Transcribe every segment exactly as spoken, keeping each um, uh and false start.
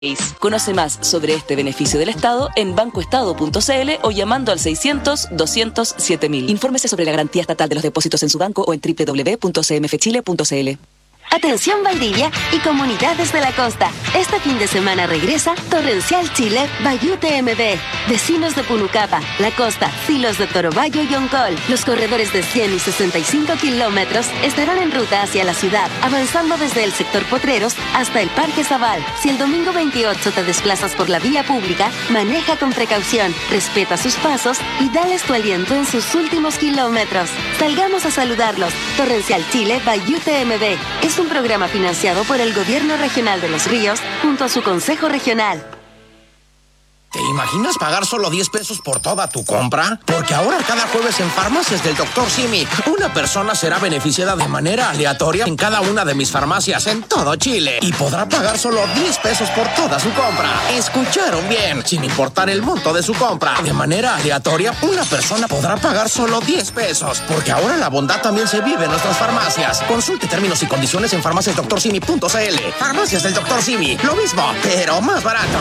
Conoce más sobre este beneficio del Estado en bancoestado punto c l o llamando al seiscientos, doscientos, siete mil. Infórmese sobre la garantía estatal de los depósitos en su banco o en doble u doble u doble u punto c m f chile punto c l. Atención Valdivia y comunidades de la costa. Este fin de semana regresa Torrencial Chile by U T M B. Vecinos de Punucapa, La Costa, Silos de Torobayo y Oncol. Los corredores de cien y sesenta y cinco kilómetros estarán en ruta hacia la ciudad, avanzando desde el sector Potreros hasta el Parque Zabal. Si el domingo veintiocho te desplazas por la vía pública, maneja con precaución, respeta sus pasos y dales tu aliento en sus últimos kilómetros. Salgamos a saludarlos. Torrencial Chile by U T M B. Es un programa financiado por el Gobierno Regional de Los Ríos junto a su Consejo Regional. ¿Te imaginas pagar solo diez pesos por toda tu compra? Porque ahora cada jueves en Farmacias del doctor Simi, una persona será beneficiada de manera aleatoria en cada una de mis farmacias en todo Chile y podrá pagar solo diez pesos por toda su compra. ¿Escucharon bien? Sin importar el monto de su compra, de manera aleatoria, una persona podrá pagar solo diez pesos. Porque ahora la bondad también se vive en nuestras farmacias. Consulte términos y condiciones en farmacias doctor simi punto c l. Farmacias del doctor Simi, lo mismo, pero más barato.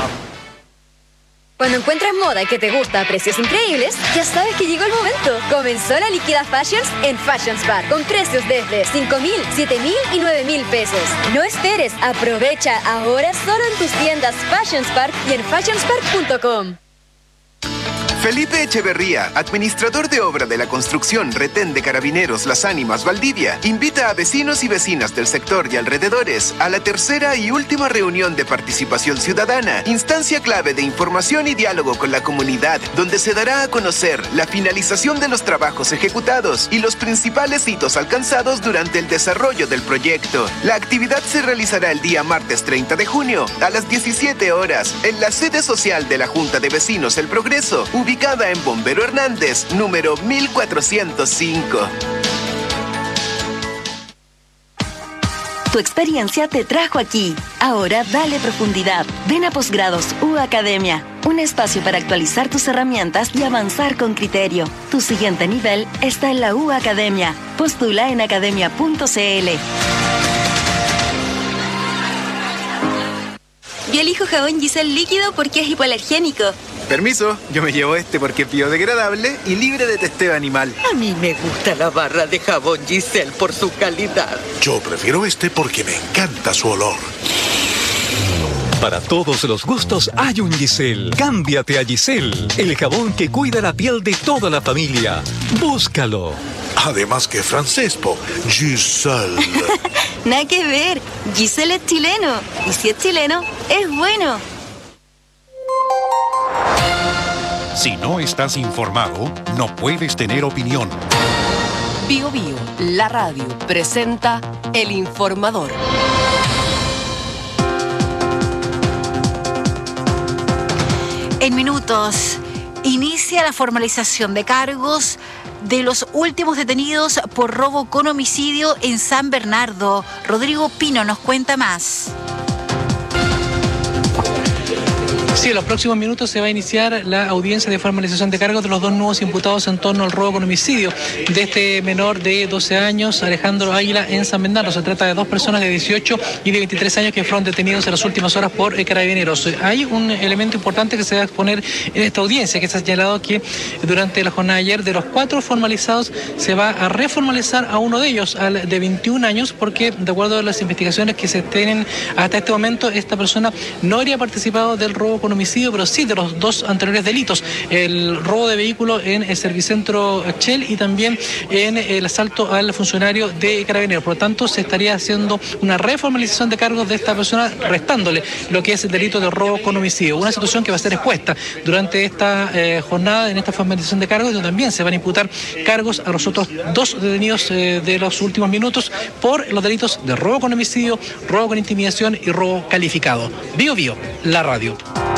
Cuando encuentras moda que te gusta a precios increíbles, ya sabes que llegó el momento. Comenzó la Liquida Fashions en Fashions Bar, con precios desde cinco mil, siete mil y nueve mil pesos. No esperes, aprovecha ahora solo en tus tiendas Fashions Bar y en fashions bar punto com. Felipe Echeverría, administrador de obra de la construcción Retén de Carabineros Las Ánimas Valdivia, invita a vecinos y vecinas del sector y alrededores a la tercera y última reunión de participación ciudadana, instancia clave de información y diálogo con la comunidad, donde se dará a conocer la finalización de los trabajos ejecutados y los principales hitos alcanzados durante el desarrollo del proyecto. La actividad se realizará el día martes treinta de junio a las diecisiete horas en la sede social de la Junta de Vecinos El Progreso, ubicada en Bombero Hernández, número mil cuatrocientos cinco. Tu experiencia te trajo aquí. Ahora dale profundidad. Ven a Posgrados U Academia, un espacio para actualizar tus herramientas y avanzar con criterio. Tu siguiente nivel está en la U Academia. Postula en academia punto c l. Yo elijo jabón Giselle líquido porque es hipoalergénico. Permiso, yo me llevo este porque es biodegradable y libre de testeo animal. A mí me gusta la barra de jabón Giselle por su calidad. Yo prefiero este porque me encanta su olor. Para todos los gustos hay un Giselle. Cámbiate a Giselle, el jabón que cuida la piel de toda la familia. Búscalo. Además que francés, po. Giselle. Nada que ver. Giselle es chileno. Y si es chileno, es bueno. Si no estás informado, no puedes tener opinión. Bio Bio, la radio, presenta El Informador. En minutos, inicia la formalización de cargos de los últimos detenidos por robo con homicidio en San Bernardo. Rodrigo Pino nos cuenta más. Sí, en los próximos minutos se va a iniciar la audiencia de formalización de cargos de los dos nuevos imputados en torno al robo con homicidio de este menor de doce años, Alejandro Águila, en San Bernardo. Se trata de dos personas de dieciocho y de veintitrés años que fueron detenidos en las últimas horas por eh, carabineros. Hay un elemento importante que se va a exponer en esta audiencia, que se ha señalado que durante la jornada de ayer, de los cuatro formalizados, se va a reformalizar a uno de ellos, al de veintiún años, porque de acuerdo a las investigaciones que se tienen hasta este momento, esta persona no habría participado del robo con homicidio, pero sí de los dos anteriores delitos, el robo de vehículo en el Servicentro Shell y también en el asalto al funcionario de Carabineros. Por lo tanto, se estaría haciendo una reformalización de cargos de esta persona, restándole lo que es el delito de robo con homicidio. Una situación que va a ser expuesta durante esta eh, jornada, en esta formalización de cargos, donde también se van a imputar cargos a los otros dos detenidos eh, de los últimos minutos por los delitos de robo con homicidio, robo con intimidación y robo calificado. Bio Bio, la radio.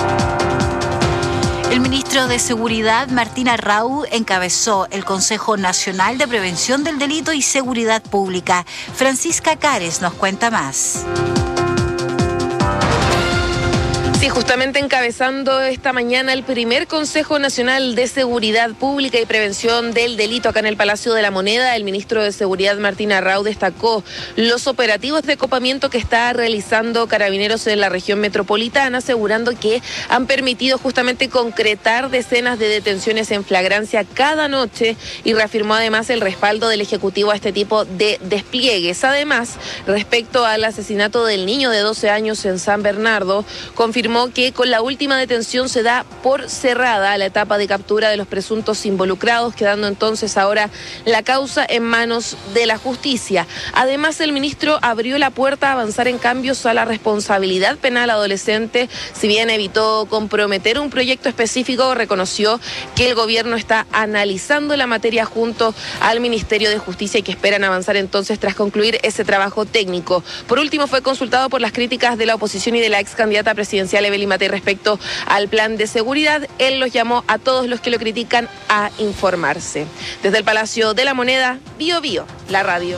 El ministro de Seguridad, Martín Arrau, encabezó el Consejo Nacional de Prevención del Delito y Seguridad Pública. Francisca Cares nos cuenta más. Sí, justamente encabezando esta mañana el primer Consejo Nacional de Seguridad Pública y Prevención del Delito acá en el Palacio de la Moneda, el ministro de Seguridad Martín Arrau destacó los operativos de copamiento que está realizando Carabineros en la región metropolitana, asegurando que han permitido justamente concretar decenas de detenciones en flagrancia cada noche y reafirmó además el respaldo del Ejecutivo a este tipo de despliegues. Además, respecto al asesinato del niño de doce años en San Bernardo, confirmó que con la última detención se da por cerrada la etapa de captura de los presuntos involucrados, quedando entonces ahora la causa en manos de la justicia. Además, el ministro abrió la puerta a avanzar en cambios a la responsabilidad penal adolescente. Si bien evitó comprometer un proyecto específico, reconoció que el gobierno está analizando la materia junto al Ministerio de Justicia y que esperan avanzar entonces tras concluir ese trabajo técnico. Por último, fue consultado por las críticas de la oposición y de la ex candidata presidencial Evelyn Matei respecto al plan de seguridad. Él los llamó a todos los que lo critican a informarse. Desde el Palacio de la Moneda, Bio Bio, la radio.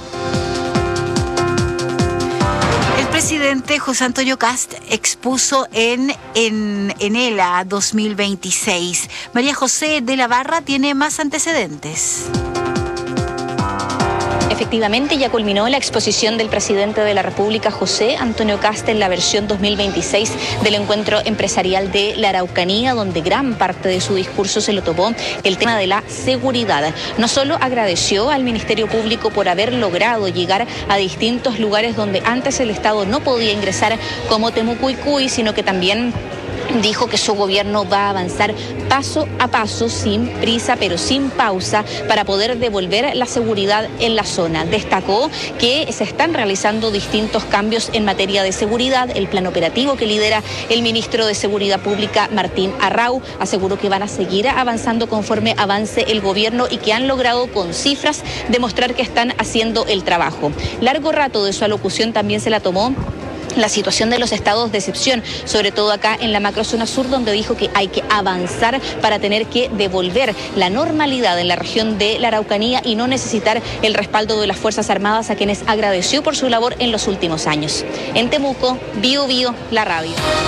El presidente José Antonio Kast expuso en, en Enela dos mil veintiséis. María José de la Barra tiene más antecedentes. Efectivamente, ya culminó la exposición del presidente de la República, José Antonio Kast, en la versión dos mil veintiséis del encuentro empresarial de la Araucanía, donde gran parte de su discurso se lo tomó el tema de la seguridad. No solo agradeció al Ministerio Público por haber logrado llegar a distintos lugares donde antes el Estado no podía ingresar, como Temucuicui, sino que también dijo que su gobierno va a avanzar paso a paso, sin prisa pero sin pausa, para poder devolver la seguridad en la zona. Destacó que se están realizando distintos cambios en materia de seguridad. El plan operativo que lidera el ministro de Seguridad Pública, Martín Arrau, aseguró que van a seguir avanzando conforme avance el gobierno y que han logrado con cifras demostrar que están haciendo el trabajo. Largo rato de su alocución también se la tomó la situación de los estados de excepción, sobre todo acá en la macrozona sur, donde dijo que hay que avanzar para tener que devolver la normalidad en la región de la Araucanía y no necesitar el respaldo de las Fuerzas Armadas, a quienes agradeció por su labor en los últimos años. En Temuco, Bio Bio, la radio.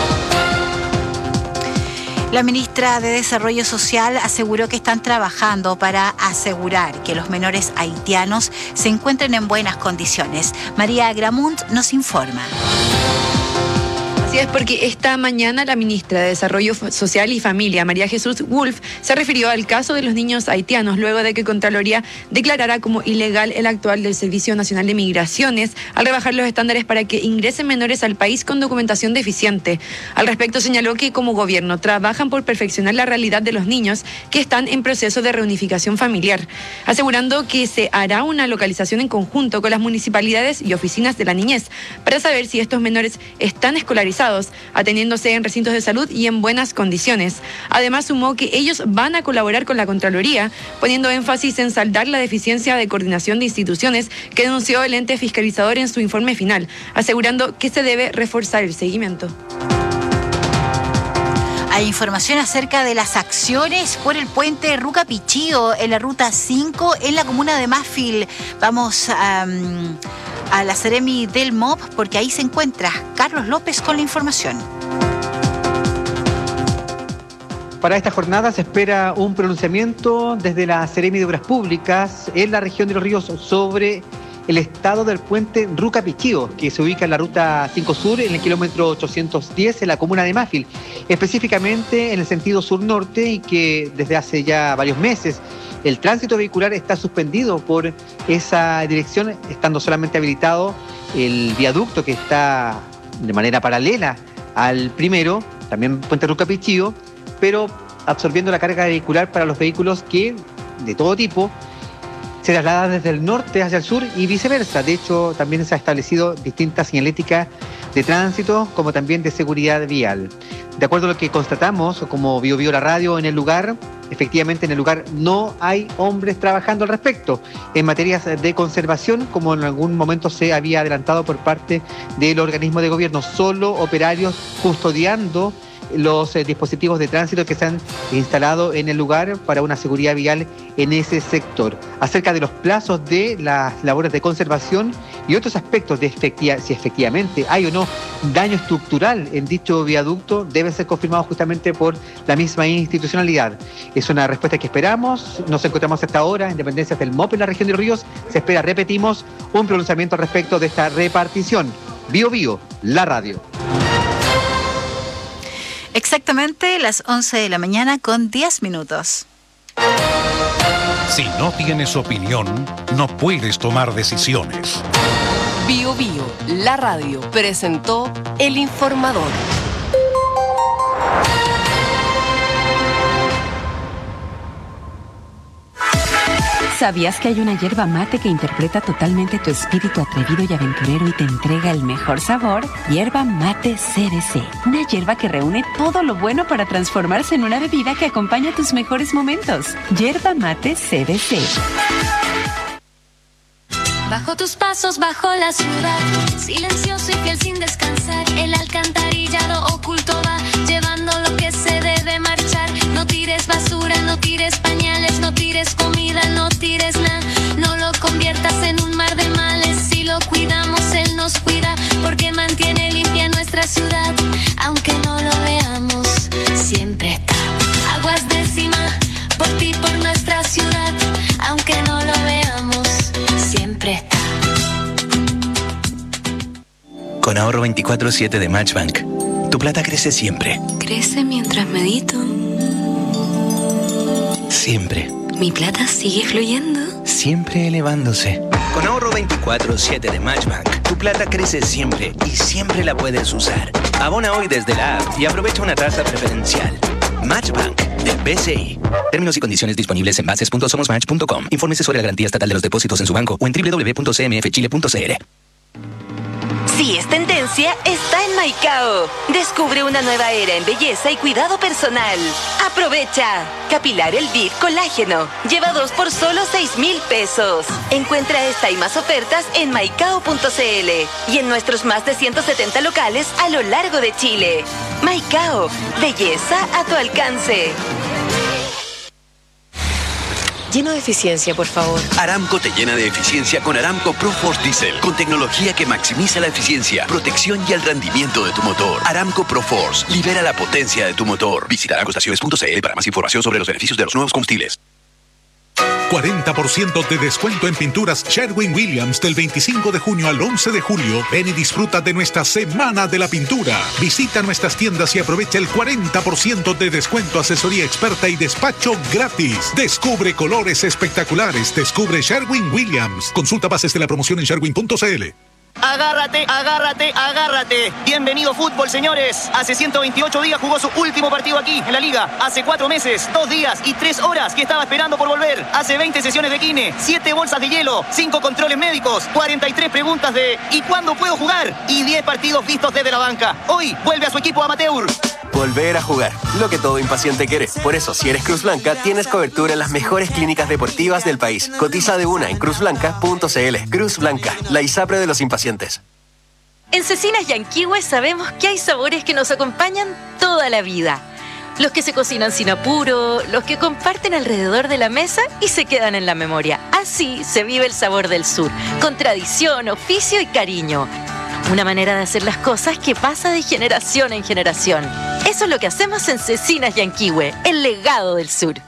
La ministra de Desarrollo Social aseguró que están trabajando para asegurar que los menores haitianos se encuentren en buenas condiciones. María Gramunt nos informa. Así es, porque esta mañana la ministra de Desarrollo Social y Familia, María Jesús Wolf, se refirió al caso de los niños haitianos luego de que Contraloría declarara como ilegal el actual del Servicio Nacional de Migraciones al rebajar los estándares para que ingresen menores al país con documentación deficiente. Al respecto, señaló que como gobierno trabajan por perfeccionar la realidad de los niños que están en proceso de reunificación familiar, asegurando que se hará una localización en conjunto con las municipalidades y oficinas de la niñez para saber si estos menores están escolarizados, atendiéndose en recintos de salud y en buenas condiciones. Además, sumó que ellos van a colaborar con la Contraloría, poniendo énfasis en saldar la deficiencia de coordinación de instituciones que denunció el ente fiscalizador en su informe final, asegurando que se debe reforzar el seguimiento. Hay información acerca de las acciones por el puente Ruca Pichío en la ruta cinco en la comuna de Mafil. Vamos a... Um, a la Seremi del M O B, porque ahí se encuentra Carlos López con la información. Para esta jornada se espera un pronunciamiento desde la Seremi de Obras Públicas en la región de Los Ríos sobre el estado del puente Ruca Pichío, que se ubica en la ruta cinco Sur, en el kilómetro ochocientos diez, en la comuna de Mafil, específicamente en el sentido sur-norte, y que desde hace ya varios meses el tránsito vehicular está suspendido por esa dirección, estando solamente habilitado el viaducto que está de manera paralela al primero, también puente Ruca Pichío, pero absorbiendo la carga vehicular para los vehículos que, de todo tipo, se traslada desde el norte hacia el sur y viceversa. De hecho, también se ha establecido distintas señaléticas de tránsito, como también de seguridad vial. De acuerdo a lo que constatamos, como Bio Bio la radio en el lugar, efectivamente en el lugar no hay hombres trabajando al respecto en materias de conservación, como en algún momento se había adelantado por parte del organismo de gobierno, solo operarios custodiando los eh, dispositivos de tránsito que se han instalado en el lugar para una seguridad vial en ese sector. Acerca de los plazos de las labores de conservación, y otros aspectos de efectiva, si efectivamente hay o no daño estructural en dicho viaducto deben ser confirmados justamente por la misma institucionalidad. Es una respuesta que esperamos. Nos encontramos hasta ahora en dependencias del M O P en la región de Los Ríos. Se espera, repetimos, un pronunciamiento al respecto de esta repartición. Bio Bio, la radio. Exactamente las once de la mañana con diez minutos. Si no tienes opinión, no puedes tomar decisiones. Bio Bio, la radio, presentó El Informador. ¿Sabías que hay una hierba mate que interpreta totalmente tu espíritu atrevido y aventurero y te entrega el mejor sabor? Hierba Mate C D C. Una hierba que reúne todo lo bueno para transformarse en una bebida que acompaña tus mejores momentos. Hierba Mate C D C. Bajo tus pasos, bajo la ciudad, silencioso y fiel sin descansar, el alcantarillado oculto va llevando lo que se debe marchar. No tires basura, no tires pañales, no tires comida, no tires nada. No lo conviertas en un mar de males. Si lo cuidamos, él nos cuida, porque mantiene limpia nuestra ciudad. Aunque no lo veamos, siempre está. Aguas de Cima, por ti, por nuestra ciudad. Aunque no lo veamos, siempre está. Con ahorro veinticuatro siete de Matchbank, tu plata crece siempre. Crece mientras medito. Siempre. Mi plata sigue fluyendo. Siempre elevándose. Con ahorro veinticuatro siete de Matchbank, tu plata crece siempre y siempre la puedes usar. Abona hoy desde la app y aprovecha una tasa preferencial. Matchbank, del B C I. Términos y condiciones disponibles en bases punto somos match punto com. Infórmese sobre la garantía estatal de los depósitos en su banco o en doble u doble u doble u punto c m f chile punto c l. Si es tendencia, está en Maicao. Descubre una nueva era en belleza y cuidado personal. Aprovecha. Capilar Elvive Colágeno. Lleva dos por solo seis mil pesos. Encuentra esta y más ofertas en maicao punto c l y en nuestros más de ciento setenta locales a lo largo de Chile. Maicao. Belleza a tu alcance. Lleno de eficiencia, por favor. Aramco te llena de eficiencia con Aramco ProForce Diesel, con tecnología que maximiza la eficiencia, protección y el rendimiento de tu motor. Aramco ProForce, libera la potencia de tu motor. Visita aramco estaciones punto c l para más información sobre los beneficios de los nuevos combustibles. cuarenta por ciento de descuento en pinturas Sherwin-Williams del veinticinco de junio al once de julio. Ven y disfruta de nuestra Semana de la Pintura. Visita nuestras tiendas y aprovecha el cuarenta por ciento de descuento, asesoría experta y despacho gratis. Descubre colores espectaculares. Descubre Sherwin-Williams. Consulta bases de la promoción en sherwin punto c l. Agárrate, agárrate, agárrate. Bienvenido fútbol, señores. Hace ciento veintiocho días jugó su último partido aquí, en la Liga. Hace cuatro meses, dos días y tres horas que estaba esperando por volver. Hace veinte sesiones de kine, siete bolsas de hielo, cinco controles médicos, cuarenta y tres preguntas de ¿y cuándo puedo jugar? Y diez partidos vistos desde la banca. Hoy vuelve a su equipo amateur. Volver a jugar, lo que todo impaciente quiere. Por eso, si eres Cruz Blanca, tienes cobertura en las mejores clínicas deportivas del país. Cotiza de una en cruz blanca punto c l. Cruz Blanca, la ISAPRE de los impacientes. En Cecinas Yanquihue sabemos que hay sabores que nos acompañan toda la vida. Los que se cocinan sin apuro, los que comparten alrededor de la mesa y se quedan en la memoria. Así se vive el sabor del sur, con tradición, oficio y cariño. Una manera de hacer las cosas que pasa de generación en generación. Eso es lo que hacemos en Cecinas Yanquihue, el legado del sur.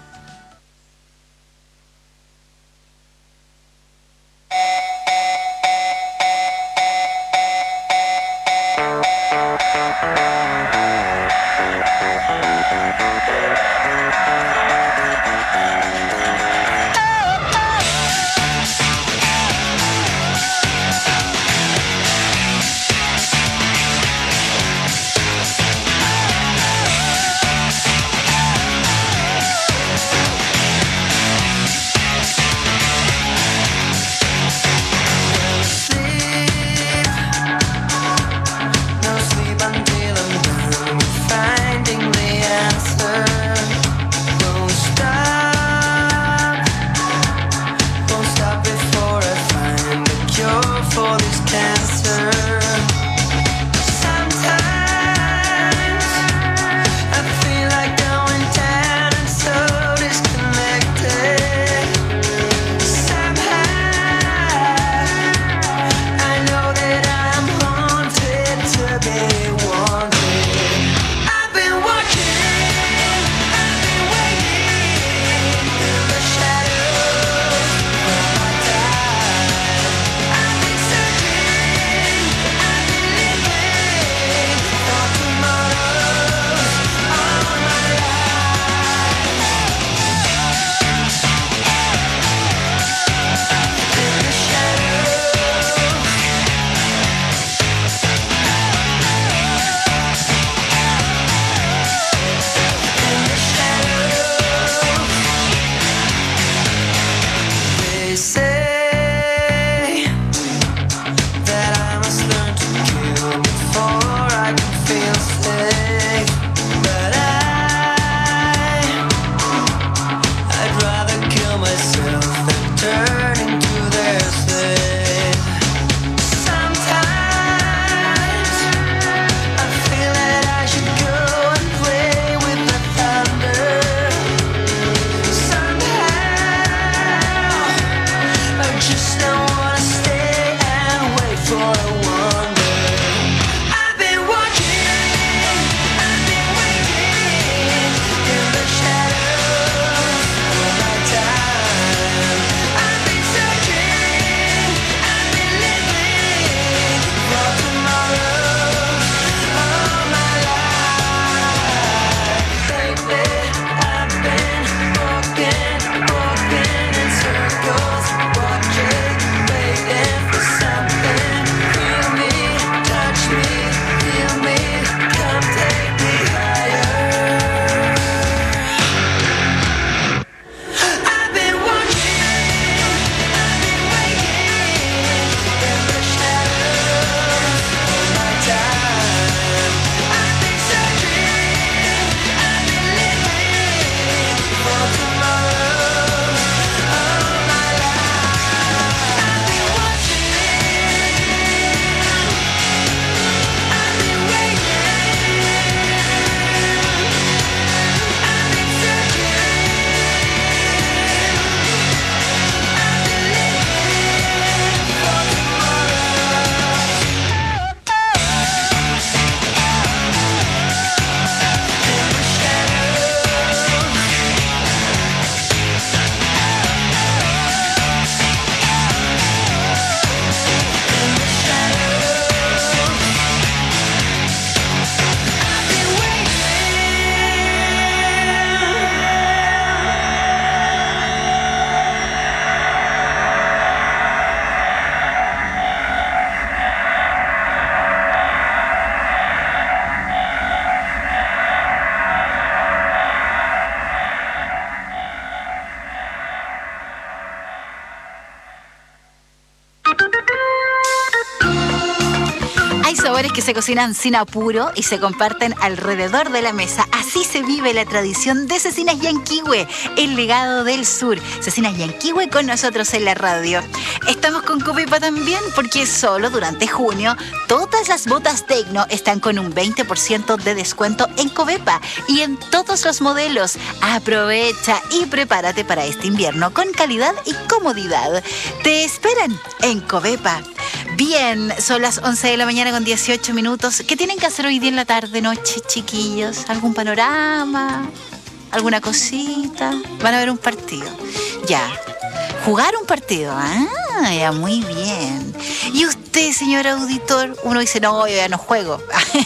se cocinan sin apuro y se comparten alrededor de la mesa. Así se vive la tradición de Cecinas Yanquihue, el legado del sur. Cecinas Yanquihue con nosotros en la radio. Estamos con Covepa también porque solo durante junio todas las botas Tecno están con un veinte por ciento de descuento en Covepa y en todos los modelos. Aprovecha y prepárate para este invierno con calidad y comodidad. Te esperan en Covepa. Bien, son las once de la mañana con dieciocho minutos. ¿Qué tienen que hacer hoy día en la tarde, noche, chiquillos? ¿Algún panorama? ¿Alguna cosita? Van a ver un partido. Ya. Jugar un partido. Ah, ya, muy bien. ¿Y usted, señor auditor? Uno dice, no, yo ya no juego.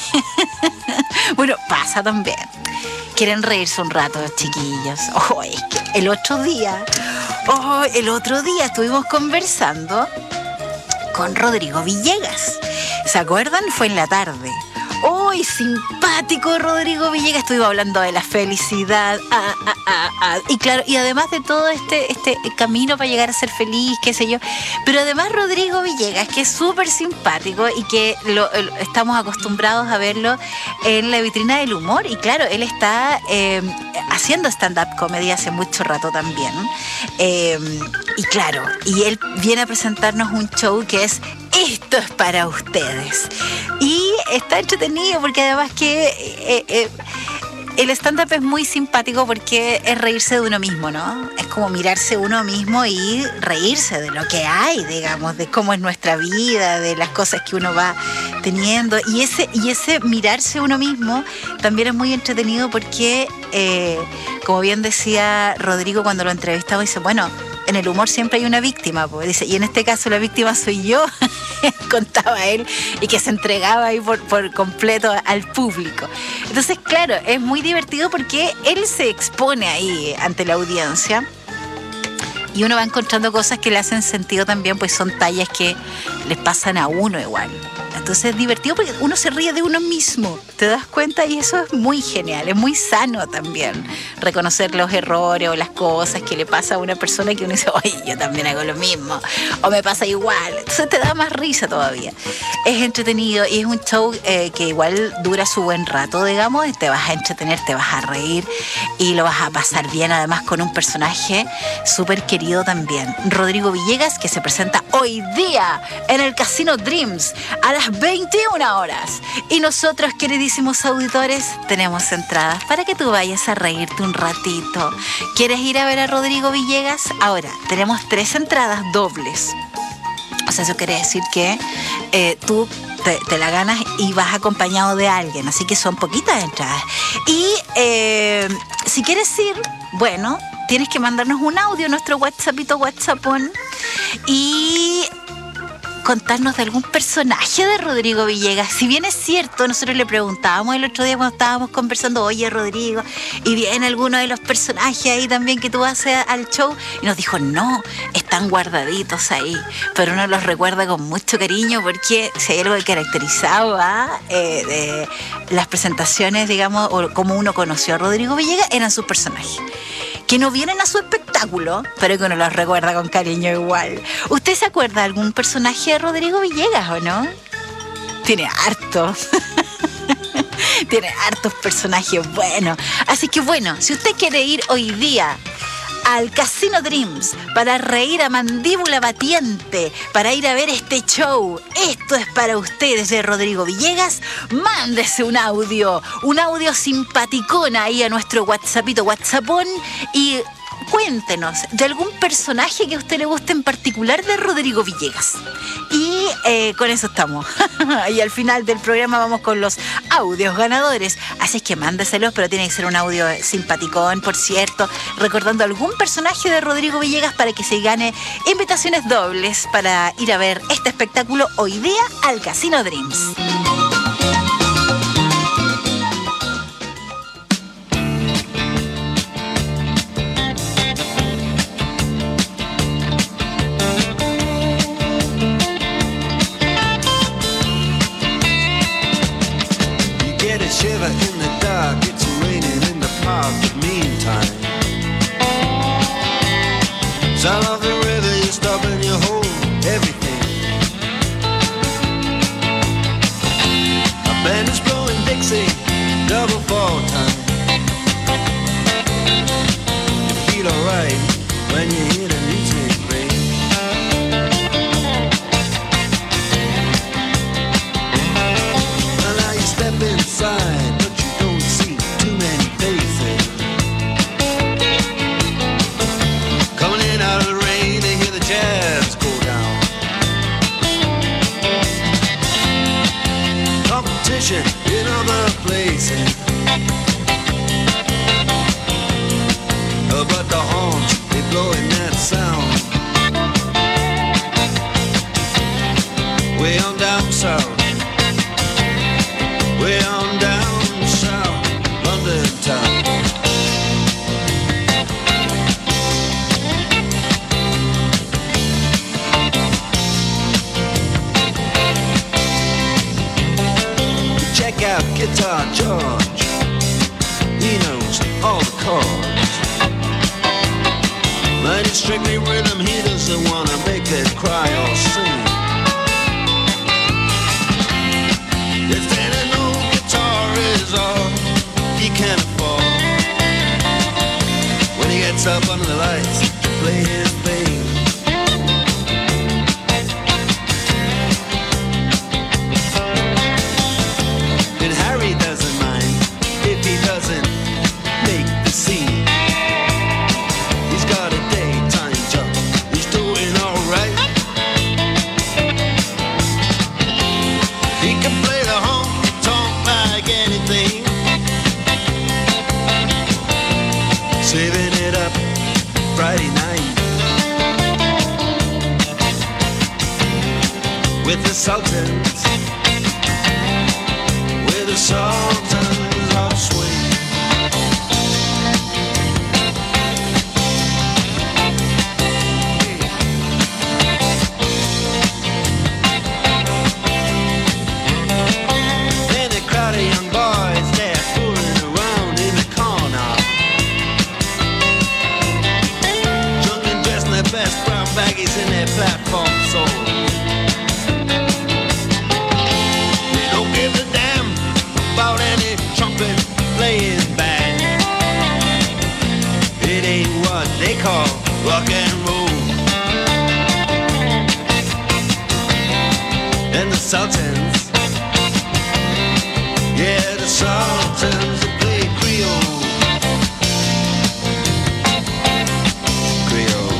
Bueno, pasa también. Quieren reírse un rato, chiquillos. Oh, es que el otro día, oh, el otro día estuvimos conversando con Rodrigo Villegas. ¿Se acuerdan? Fue en la tarde. ¡Uy, simpático Rodrigo Villegas! Estuvimos hablando de la felicidad. Ah, ah, ah, ah. Y claro, y además de todo este, este camino para llegar a ser feliz, qué sé yo. Pero además Rodrigo Villegas, que es súper simpático y que lo, lo, estamos acostumbrados a verlo en la vitrina del humor. Y claro, él está eh, haciendo stand-up comedy hace mucho rato también. Eh, y claro, y él viene a presentarnos un show que es Esto es para ustedes. Y está entretenido porque además que eh, eh, el stand-up es muy simpático porque es reírse de uno mismo, ¿no? Es como mirarse uno mismo y reírse de lo que hay, digamos, de cómo es nuestra vida, de las cosas que uno va teniendo. Y ese, y ese mirarse uno mismo también es muy entretenido porque, eh, como bien decía Rodrigo cuando lo entrevistamos, dice, bueno, en el humor siempre hay una víctima, pues, dice, y en este caso la víctima soy yo, contaba él, y que se entregaba ahí por, por completo al público. Entonces, claro, es muy divertido porque él se expone ahí ante la audiencia y uno va encontrando cosas que le hacen sentido también, pues son tallas que les pasan a uno igual. Entonces es divertido porque uno se ríe de uno mismo, ¿te das cuenta? Y eso es muy genial, es muy sano también. Reconocer los errores o las cosas que le pasa a una persona que uno dice, oye, yo también hago lo mismo, o me pasa igual. Entonces te da más risa todavía. Es entretenido y es un show eh, que igual dura su buen rato, digamos, y te vas a entretener, te vas a reír y lo vas a pasar bien, además con un personaje súper querido también. Rodrigo Villegas, que se presenta hoy día en el Casino Dreams a las veintiuna horas. Y nosotros, queridísimos auditores, tenemos entradas para que tú vayas a reírte un ratito. ¿Quieres ir a ver a Rodrigo Villegas? Ahora, tenemos tres entradas dobles. O sea, eso quiere decir que eh, tú te, te la ganas y vas acompañado de alguien. Así que son poquitas entradas. Y eh, si quieres ir, bueno, tienes que mandarnos un audio a nuestro WhatsAppito WhatsAppón y contarnos de algún personaje de Rodrigo Villegas. Si bien es cierto, nosotros le preguntábamos el otro día cuando estábamos conversando, oye Rodrigo, y viene alguno de los personajes ahí también que tú haces al show, y nos dijo, no, están guardaditos ahí, pero uno los recuerda con mucho cariño porque si hay algo que caracterizaba eh, de las presentaciones, digamos, o como uno conoció a Rodrigo Villegas, eran sus personajes que no vienen a su espectáculo, pero que uno los recuerda con cariño igual. ¿Usted se acuerda de algún personaje de Rodrigo Villegas o no? Tiene hartos. Tiene hartos personajes buenos. Así que bueno, si usted quiere ir hoy día al Casino Dreams para reír a mandíbula batiente, para ir a ver este show, Esto es para ustedes de Rodrigo Villegas, mándese un audio, un audio simpaticón ahí a nuestro WhatsAppito WhatsAppón y cuéntenos de algún personaje que a usted le guste en particular de Rodrigo Villegas. Y eh, con eso estamos. Y al final del programa vamos con los audios ganadores. Así es que mándeselos, pero tiene que ser un audio simpaticón, por cierto, recordando algún personaje de Rodrigo Villegas para que se gane invitaciones dobles para ir a ver este espectáculo hoy día al Casino Dreams. Shiver in the dark, it's raining in the park, but meantime sound of the river, you stop and you hold everything. Guitar George, he knows all the chords. But it's strictly rhythm, he doesn't wanna make it cry or sing. If then an old guitar is all he can afford, when he gets up under the lights to play his thing. And Harry doesn't mind if he doesn't make the scene. He's got a daytime job, he's doing alright. He can play the honky-tonk like anything, saving it up Friday night with the Sultans, with the Sultans of swing. Then a crowd of young boys, they're fooling around in the corner, drunk and dressed in their best brown baggies in their platform soles. They don't give a damn about any trumpet playing band. It ain't what they call rock and roll. And the Sultans, yeah, the Sultans that play Creole. Creole.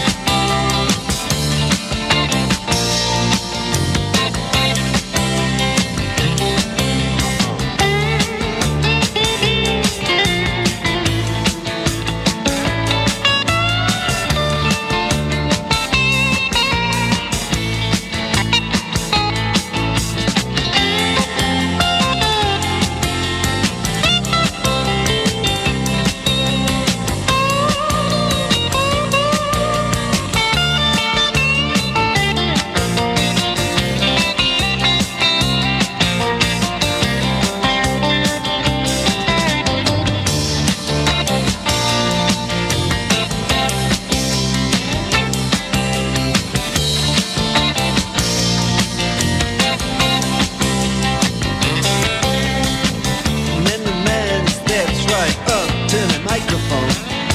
And then the man steps right up to the microphone.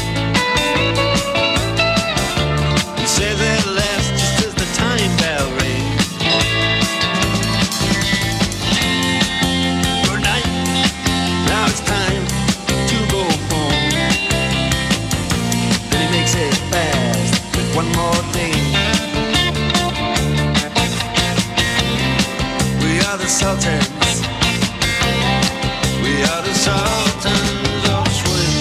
He says at last, just as the time bell rings, good night, now it's time to go home. Then he makes it fast with one more thing. We are the Sultans, we are the Sultans of swing.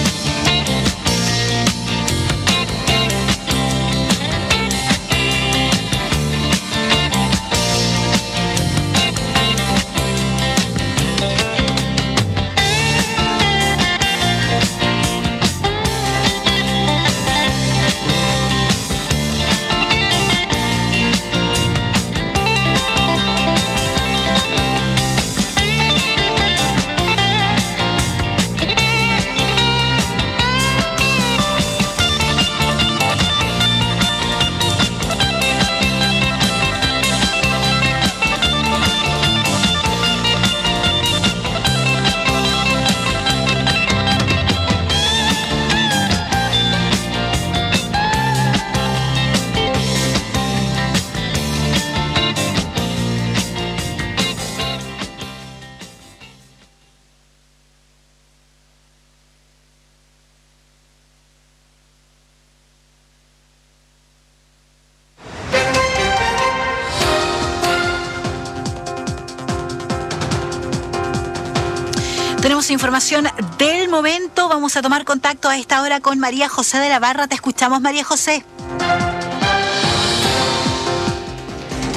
Tenemos información del momento. Vamos a tomar contacto a esta hora con María José de la Barra. Te escuchamos, María José.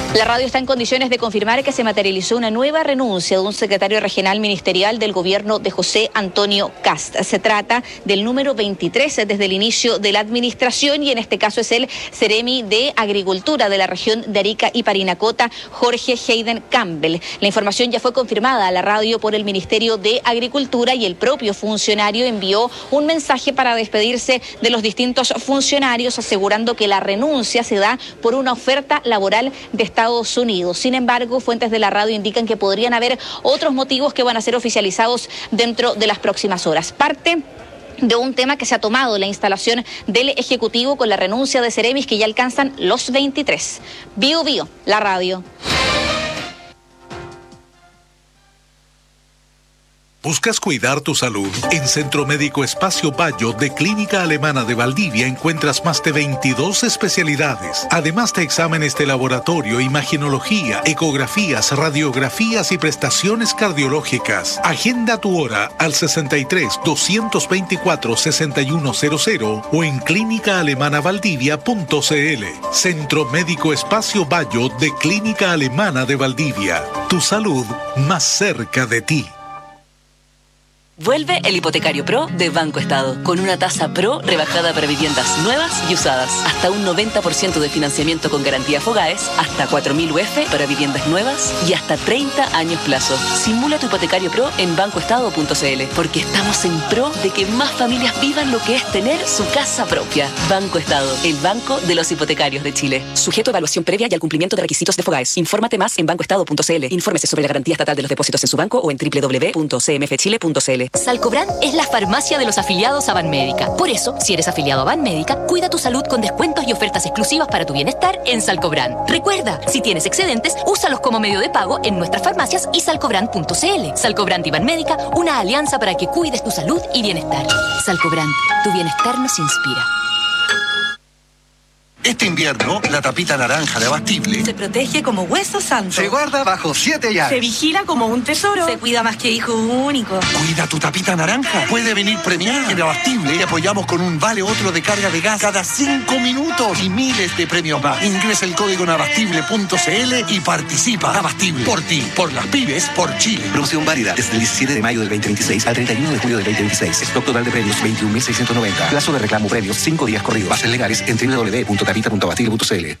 La radio está en condiciones de confirmar que se materializó una nueva renuncia de un secretario regional ministerial del gobierno de José Antonio Kast. Se trata del número veintitrés desde el inicio de la administración y en este caso es el Seremi de Agricultura de la región de Arica y Parinacota, Jorge Hayden Campbell. La información ya fue confirmada a la radio por el Ministerio de Agricultura y el propio funcionario envió un mensaje para despedirse de los distintos funcionarios asegurando que la renuncia se da por una oferta laboral de Estados Unidos. Sin embargo, fuentes de la radio indican que podrían haber otros motivos que van a ser oficializados dentro de las próximas horas. Parte de un tema que se ha tomado la instalación del Ejecutivo con la renuncia de Seremis que ya alcanzan los veintitrés. Bio Bio, la radio. ¿Buscas cuidar tu salud? En Centro Médico Espacio Bayo de Clínica Alemana de Valdivia encuentras más de veintidós especialidades, además de exámenes de laboratorio, imaginología, ecografías, radiografías y prestaciones cardiológicas. Agenda tu hora al sesenta y tres, doscientos veinticuatro, sesenta y uno cero cero o en clínica alemana valdivia punto c l. Centro Médico Espacio Bayo de Clínica Alemana de Valdivia. Tu salud más cerca de ti. Vuelve el Hipotecario Pro de Banco Estado, con una tasa Pro rebajada para viviendas nuevas y usadas. Hasta un noventa por ciento de financiamiento con garantía Fogaes, hasta cuatro mil U F para viviendas nuevas y hasta treinta años plazo. Simula tu Hipotecario Pro en banco estado punto c l, porque estamos en pro de que más familias vivan lo que es tener su casa propia. Banco Estado, el banco de los hipotecarios de Chile. Sujeto a evaluación previa y al cumplimiento de requisitos de Fogaes. Infórmate más en banco estado punto c l. Infórmese sobre la garantía estatal de los depósitos en su banco o en doble u doble u doble u punto c m f chile punto c l. Salcobran es la farmacia de los afiliados a Banmédica. Por eso, si eres afiliado a Banmédica, cuida tu salud con descuentos y ofertas exclusivas para tu bienestar en Salcobran. Recuerda, si tienes excedentes, úsalos como medio de pago en nuestras farmacias y salcobran punto c l. Salcobran y Banmédica, una alianza para que cuides tu salud y bienestar. Salcobran, tu bienestar nos inspira. Este invierno, la tapita naranja de Abastible se protege como hueso santo. Se guarda bajo siete llaves. Se vigila como un tesoro. Se cuida más que hijo único. Cuida tu tapita naranja. Puede venir premiada. En Abastible te apoyamos con un vale otro de carga de gas cada cinco minutos y miles de premios más. Ingresa el código en abastible punto c l y participa. Abastible. Por ti, por las pibes, por Chile. Promoción válida desde el diecisiete de mayo del veinte veintiséis al treinta y uno de julio del veinte veintiséis. Stock total de premios veintiún mil seiscientos noventa. Plazo de reclamo premios cinco días corridos. Bases legales en doble u doble u doble u punto tapita punto abastible punto c l.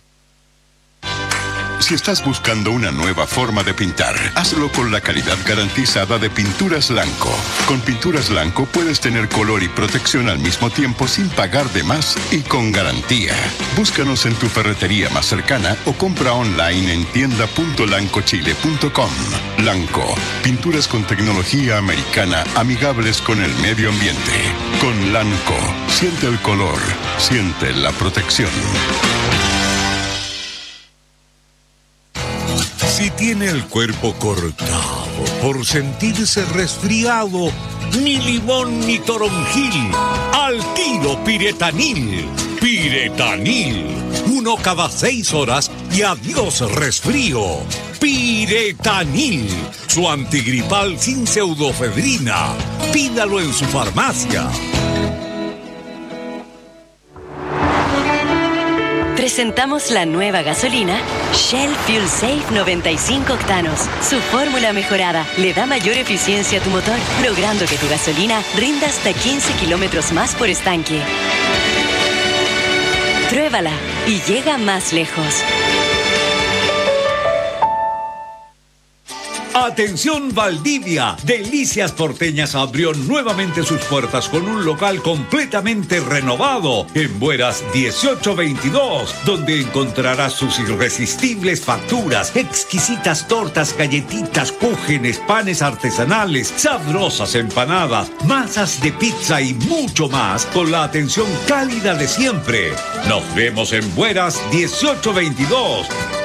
Si estás buscando una nueva forma de pintar, hazlo con la calidad garantizada de Pinturas Lanco. Con Pinturas Lanco puedes tener color y protección al mismo tiempo sin pagar de más y con garantía. Búscanos en tu ferretería más cercana o compra online en tienda punto lanco chile punto com. Lanco, pinturas con tecnología americana amigables con el medio ambiente. Con Lanco, siente el color, siente la protección. Si tiene el cuerpo cortado por sentirse resfriado, ni limón ni toronjil, al tiro Piretanil. Piretanil, uno cada seis horas y adiós resfrío. Piretanil, su antigripal sin pseudofedrina. Pídalo en su farmacia. Presentamos la nueva gasolina Shell Fuel Safe noventa y cinco octanos. Su fórmula mejorada le da mayor eficiencia a tu motor, logrando que tu gasolina rinda hasta quince kilómetros más por estanque. Pruébala y llega más lejos. Atención Valdivia, Delicias Porteñas abrió nuevamente sus puertas con un local completamente renovado en Bueras dieciocho veintidós, donde encontrarás sus irresistibles facturas, exquisitas tortas, galletitas, cúgenes, panes artesanales, sabrosas empanadas, masas de pizza y mucho más con la atención cálida de siempre. Nos vemos en Bueras dieciocho veintidós.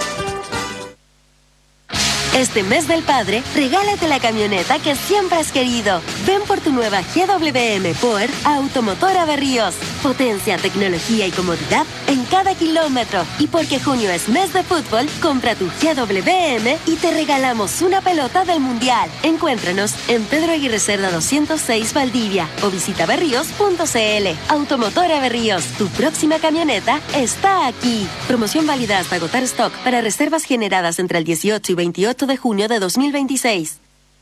Este mes del padre, regálate la camioneta que siempre has querido. Ven por tu nueva G W M Power a Automotora Berríos. Potencia, tecnología y comodidad en cada kilómetro. Y porque junio es mes de fútbol, compra tu G W M y te regalamos una pelota del Mundial. Encuéntranos en Pedro Aguirre Cerda doscientos seis Valdivia o visita berríos punto c l. Automotora Berríos, tu próxima camioneta está aquí. Promoción válida hasta agotar stock para reservas generadas entre el dieciocho y veintiocho de junio de dos mil veintiséis.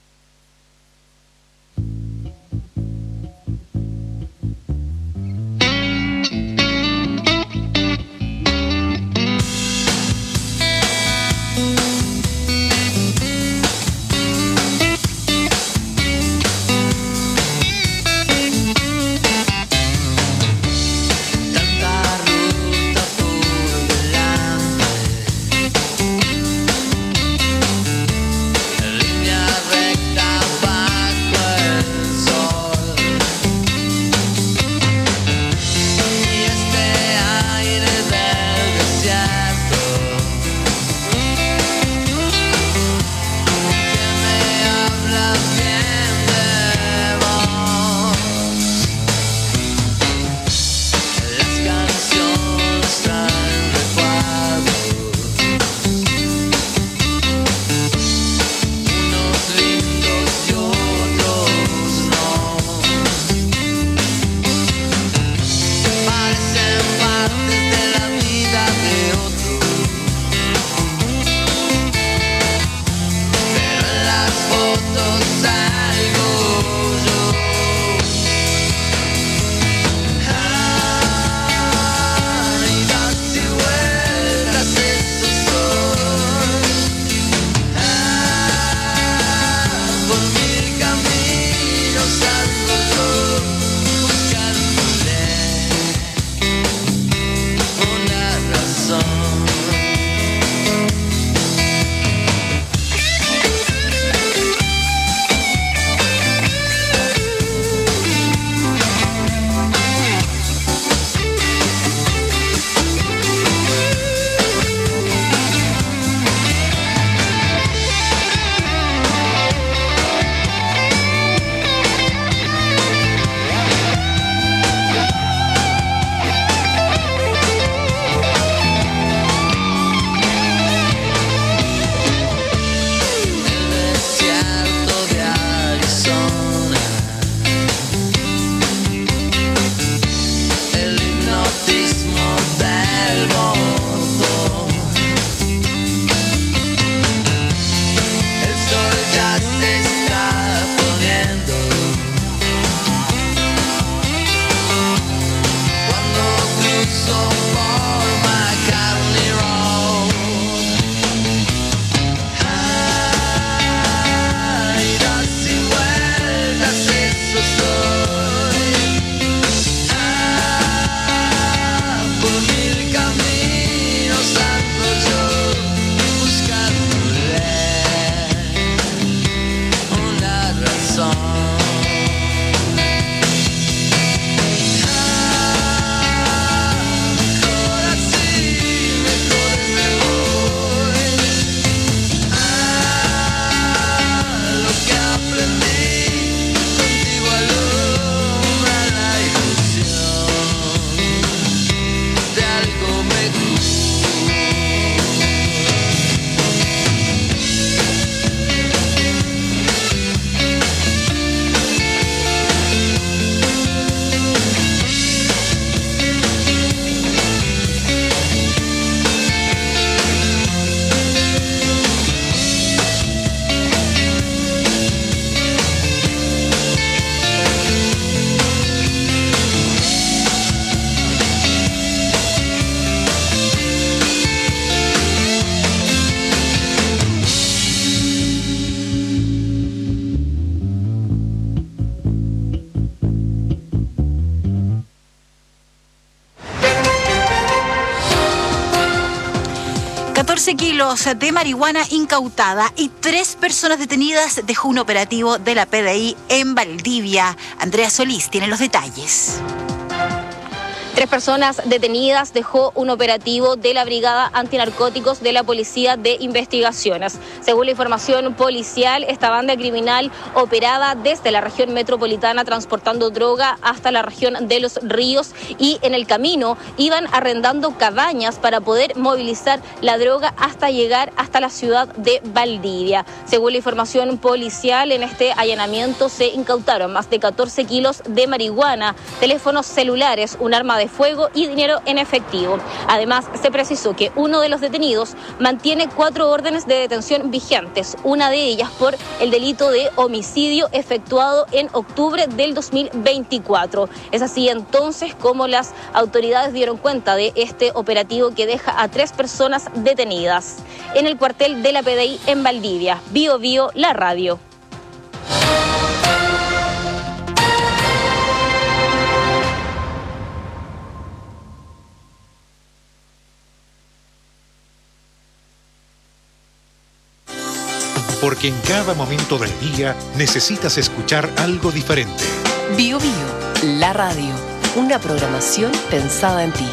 catorce kilos de marihuana incautada y tres personas detenidas dejó un operativo de la P D I en Valdivia. Andrea Solís tiene los detalles. Tres personas detenidas dejó un operativo de la Brigada Antinarcóticos de la Policía de Investigaciones. Según la información policial, esta banda criminal operaba desde la región metropolitana transportando droga hasta la región de Los Ríos y en el camino iban arrendando cabañas para poder movilizar la droga hasta llegar hasta la ciudad de Valdivia. Según la información policial, en este allanamiento se incautaron más de catorce kilos de marihuana, teléfonos celulares, un arma de fuego y dinero en efectivo. Además, se precisó que uno de los detenidos mantiene cuatro órdenes de detención vigentes, una de ellas por el delito de homicidio efectuado en octubre del dos mil veinticuatro. Es así entonces como las autoridades dieron cuenta de este operativo que deja a tres personas detenidas en el cuartel de la P D I en Valdivia. Bio Bio, la radio. Porque en cada momento del día necesitas escuchar algo diferente. Bio Bio, la radio. Una programación pensada en ti.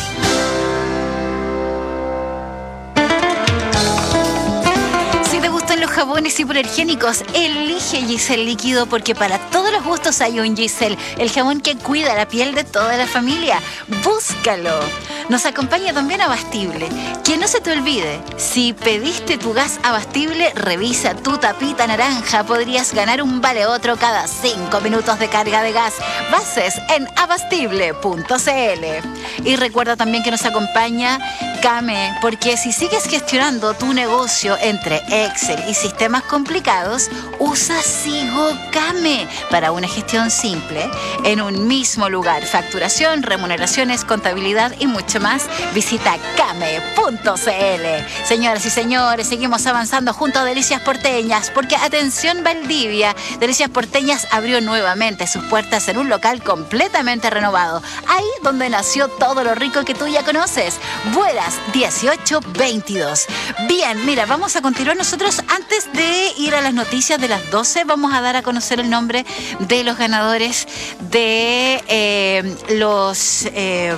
Los jabones hipoalergénicos, elige Giselle líquido porque para todos los gustos hay un Giselle, el jabón que cuida la piel de toda la familia. Búscalo. Nos acompaña también Abastible. Que no se te olvide, si pediste tu gas Abastible, revisa tu tapita naranja. Podrías ganar un vale otro cada cinco minutos de carga de gas. Bases en abastible punto c l. Y recuerda también que nos acompaña Came, porque si sigues gestionando tu negocio entre Excel y sistemas complicados, usa Sigo Came para una gestión simple en un mismo lugar. Facturación, remuneraciones, contabilidad y mucho más. Visita came punto c l. Señoras y señores, seguimos avanzando junto a Delicias Porteñas, porque atención Valdivia, Delicias Porteñas abrió nuevamente sus puertas en un local completamente renovado, ahí donde nació todo lo rico que tú ya conoces. Buenas dieciocho veintidós. Bien, mira, vamos a continuar nosotros. Antes de ir a las noticias de las doce, vamos a dar a conocer el nombre de los ganadores de eh, los... Eh,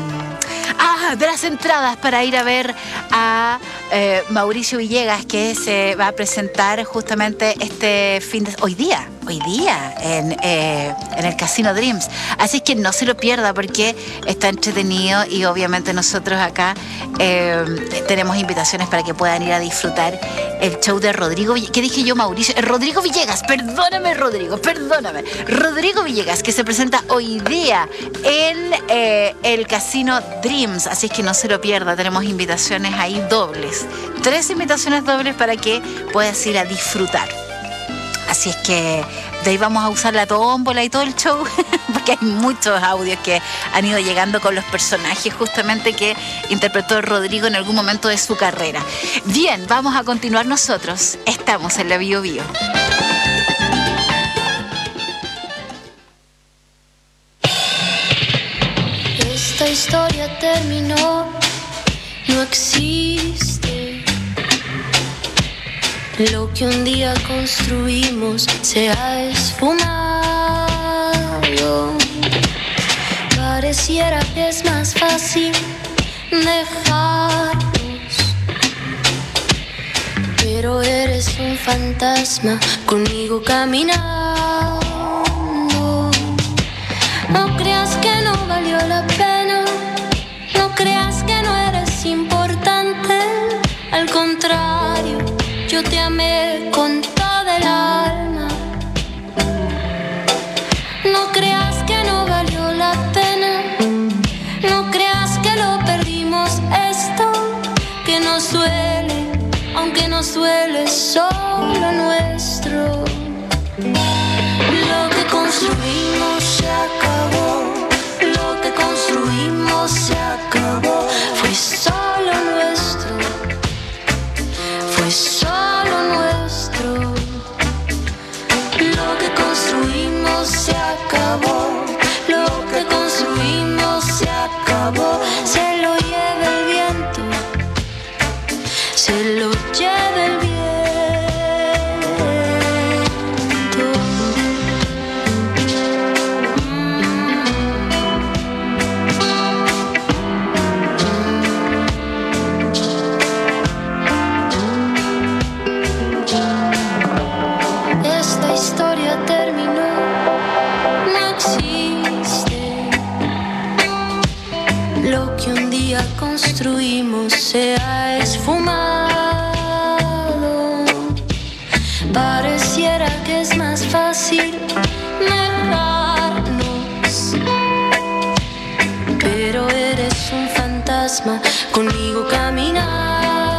Ah, de las entradas para ir a ver a eh, Mauricio Villegas, que se va a presentar justamente este fin de... Hoy día, hoy día, en, eh, en el Casino Dreams. Así que no se lo pierda porque está entretenido y obviamente nosotros acá eh, tenemos invitaciones para que puedan ir a disfrutar el show de Rodrigo Villegas. ¿Qué dije yo, Mauricio? Rodrigo Villegas, perdóname, Rodrigo, perdóname. Rodrigo Villegas, que se presenta hoy día en eh, el Casino Dreams. Así es que no se lo pierda, tenemos invitaciones ahí dobles. Tres invitaciones dobles para que puedas ir a disfrutar. Así es que de ahí vamos a usar la tómbola y todo el show, porque hay muchos audios que han ido llegando con los personajes justamente que interpretó Rodrigo en algún momento de su carrera. Bien, vamos a continuar nosotros. Estamos en la Bio Bio. Esta historia terminó, no existe. Lo que un día construimos se ha esfumado. Pareciera que es más fácil dejarnos, pero eres un fantasma conmigo caminando. No creas que no valió la pena, no creas que no eres importante. Al contrario, yo te amé con toda el alma. No creas que no valió la pena, no creas que lo perdimos esto, que nos duele, aunque nos duele solo nuestro. Lo que construimos se acabó, lo que construimos se acabó. Fue solo nuestro, fue solo nuestro. Lo que construimos se acabó, lo que construimos se acabó. Se lo lleva el viento, se lo lleva el viento. construimos se ha esfumado. Pareciera que es más fácil negarnos, pero eres un fantasma conmigo caminando.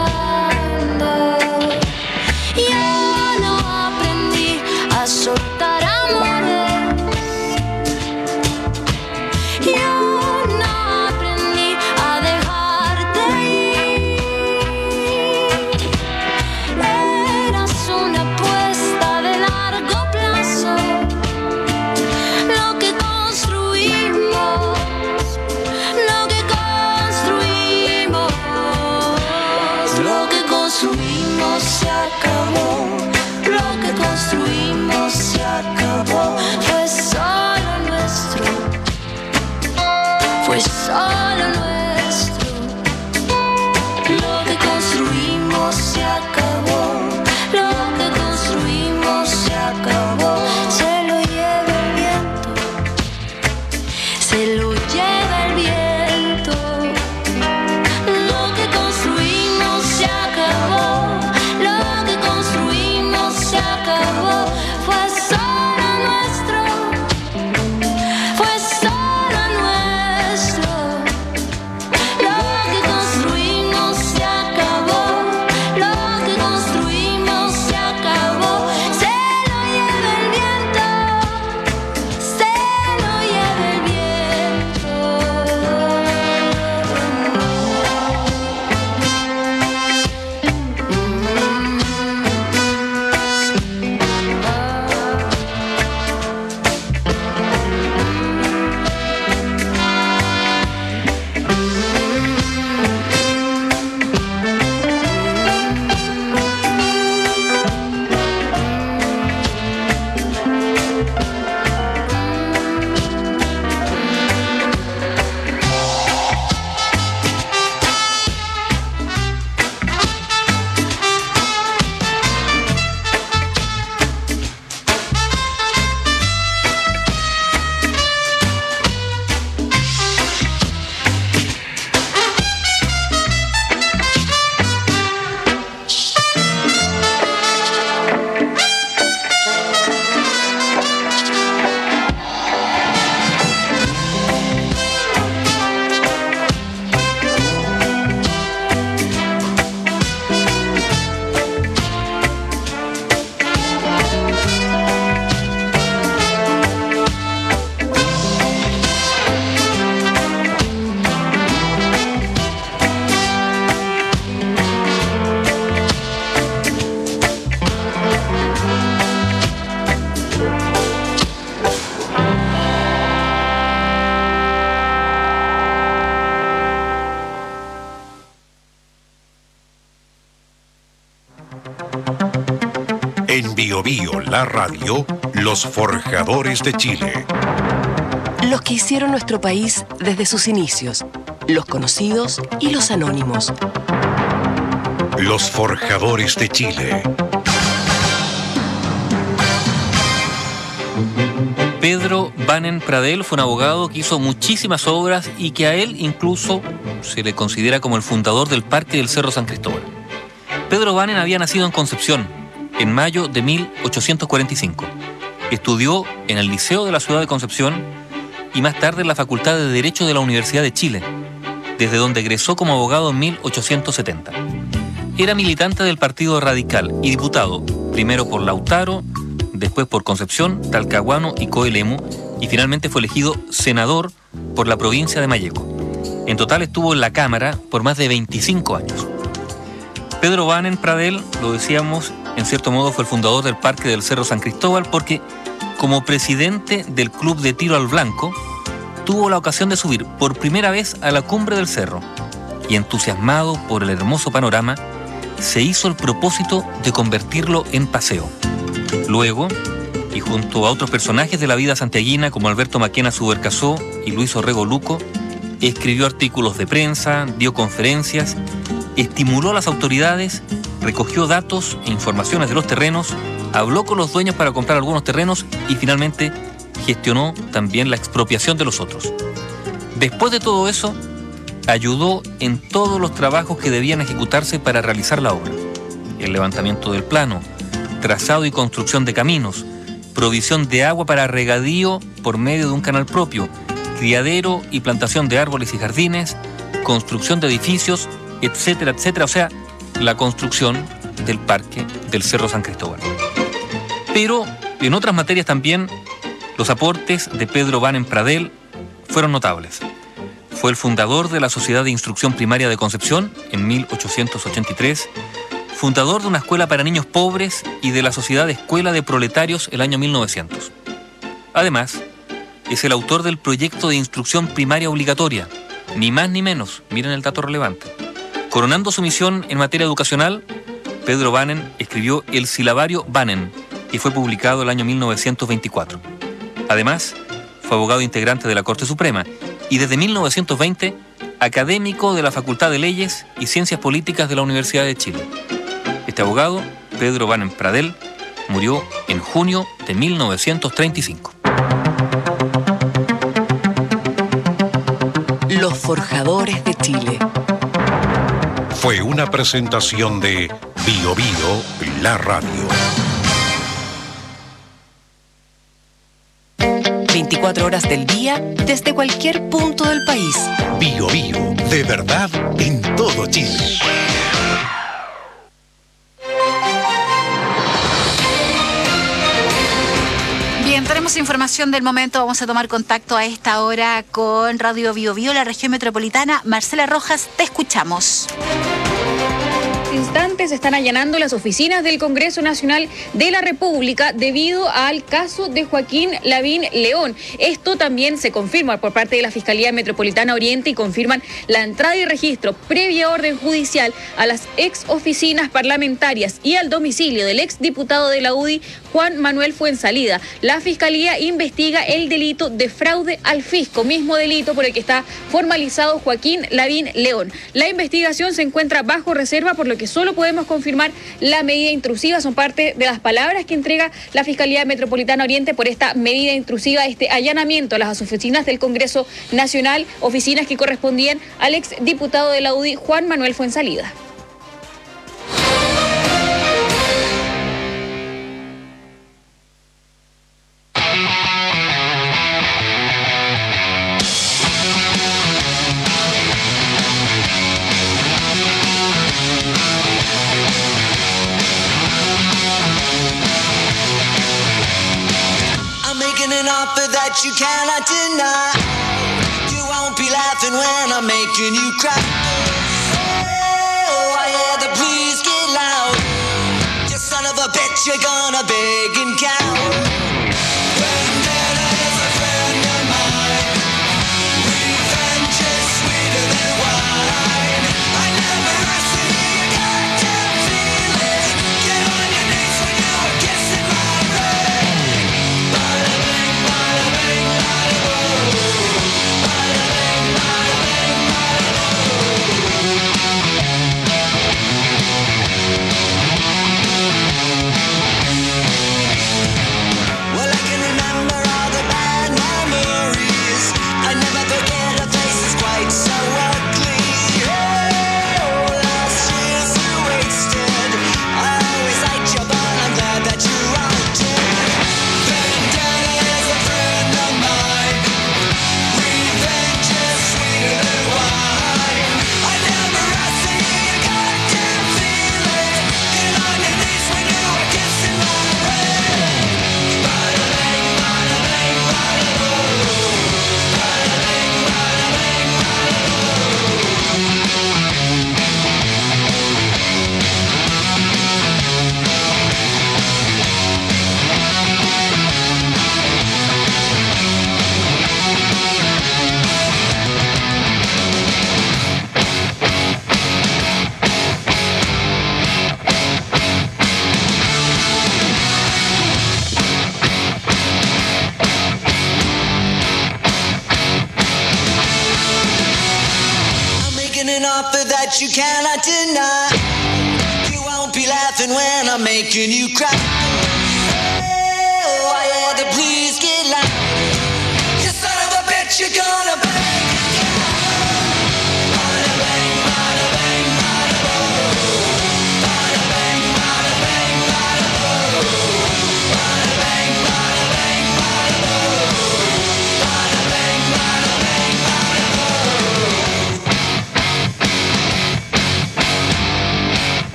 Yo no aprendí a soltar amores. Yo no aprendí a dejarte ir. Eras una apuesta de largo plazo. Lo que construimos, lo que construimos, lo que construimos se acabó. Lo que construimos se acabó. Fue solo nuestro. Fue solo nuestro. Lo que construimos se acabó. Lo que construimos se acabó. Se lo lleva el viento. Se lo lleva el viento. Lo que construimos se acabó. Lo que construimos se acabó. Fue solo nuestro. Fue solo nuestro. Lo que construimos se acabó. Lo que construimos se acabó. Se lo lleva el viento. Se lo lleva el viento. En Bio Bio, la radio, los forjadores de Chile. Los que hicieron nuestro país desde sus inicios, los conocidos y los anónimos. Los forjadores de Chile. Pedro Banen Pradel fue un abogado que hizo muchísimas obras y que a él incluso se le considera como el fundador del Parque del Cerro San Cristóbal. Pedro Banen había nacido en Concepción en mayo de mil ochocientos cuarenta y cinco. Estudió en el Liceo de la ciudad de Concepción y más tarde en la Facultad de Derecho de la Universidad de Chile, desde donde egresó como abogado en mil ochocientos setenta. Era militante del Partido Radical y diputado, primero por Lautaro, después por Concepción, Talcahuano y Coelemu, y finalmente fue elegido senador por la provincia de Malleco. En total estuvo en la Cámara por más de veinticinco años. Pedro Banen Pradel, lo decíamos, en cierto modo fue el fundador del Parque del Cerro San Cristóbal porque, como presidente del Club de Tiro al Blanco, tuvo la ocasión de subir por primera vez a la cumbre del cerro y, entusiasmado por el hermoso panorama, se hizo el propósito de convertirlo en paseo. Luego, y junto a otros personajes de la vida santiaguina como Alberto Maquena Subercasó y Luis Orrego Luco, escribió artículos de prensa, dio conferencias, estimuló a las autoridades, recogió datos e informaciones de los terrenos, habló con los dueños para comprar algunos terrenos y finalmente gestionó también la expropiación de los otros. Después de todo eso, ayudó en todos los trabajos que debían ejecutarse para realizar la obra. El levantamiento del plano, trazado y construcción de caminos, provisión de agua para regadío por medio de un canal propio, criadero y plantación de árboles y jardines, construcción de edificios, etcétera, etcétera. O sea, la construcción del parque del Cerro San Cristóbal. Pero en otras materias también los aportes de Pedro Banen Pradel fueron notables. Fue el fundador de la Sociedad de Instrucción Primaria de Concepción en mil ochocientos ochenta y tres, fundador de una escuela para niños pobres y de la Sociedad de Escuela de Proletarios el año mil novecientos. Además, es el autor del proyecto de instrucción primaria obligatoria, ni más ni menos, miren el dato relevante. Coronando su misión en materia educacional, Pedro Banen escribió el Silabario Banen y fue publicado el año mil novecientos veinticuatro. Además, fue abogado integrante de la Corte Suprema y desde mil novecientos veinte, académico de la Facultad de Leyes y Ciencias Políticas de la Universidad de Chile. Este abogado, Pedro Banen Pradel, murió en junio de mil novecientos treinta y cinco. Los Forjadores de Chile. Fue una presentación de Bio Bio, la radio. veinticuatro horas del día desde cualquier punto del país. Bio Bio, de verdad en todo Chile. Bien, tenemos información del momento. Vamos a tomar contacto a esta hora con Radio Bio Bio, la región metropolitana. Marcela Rojas, te escuchamos. Instantes están allanando las oficinas del Congreso Nacional de la República debido al caso de Joaquín Lavín León. Esto también se confirma por parte de la Fiscalía Metropolitana Oriente y confirman la entrada y registro previa orden judicial a las ex oficinas parlamentarias y al domicilio del ex diputado de la U D I, Juan Manuel Fuenzalida. La Fiscalía investiga el delito de fraude al fisco, mismo delito por el que está formalizado Joaquín Lavín León. La investigación se encuentra bajo reserva, por lo que solo podemos confirmar la medida intrusiva. Son parte de las palabras que entrega la Fiscalía Metropolitana Oriente por esta medida intrusiva, este allanamiento a las oficinas del Congreso Nacional, oficinas que correspondían al ex diputado de la U D I, Juan Manuel Fuenzalida. That you cannot deny. You won't be laughing when I'm making you cry. Oh, I hear the please get loud. You son of a bitch, you're gonna beg and cow. Vendetta is a friend of mine. Revenge is sweeter than wine. I never asked you, you goddamn feeling. Get on your knees when you were kissing my ring. Bada bing, bada bing, bada boom. Bada bing, bada bing, bada boom. Well, I can remember all the bad memories. I never forget a face that's quite so ugly. Oh, last year's you wasted. I always liked you, but I'm glad that you're haunted. Vendetta is a friend of mine. Revenge is sweeter than wine. I never asked you, you goddamn feeling. Get on your knees when you were kissing my ring. Bada bing, bada bing, bada boom. Bada bing, bada bing, bada I'm making an offer that you cannot deny. You won't be laughing when I'm making you cry. Oh, I had to please get loud. You son of a bitch, you're gonna beg and cow.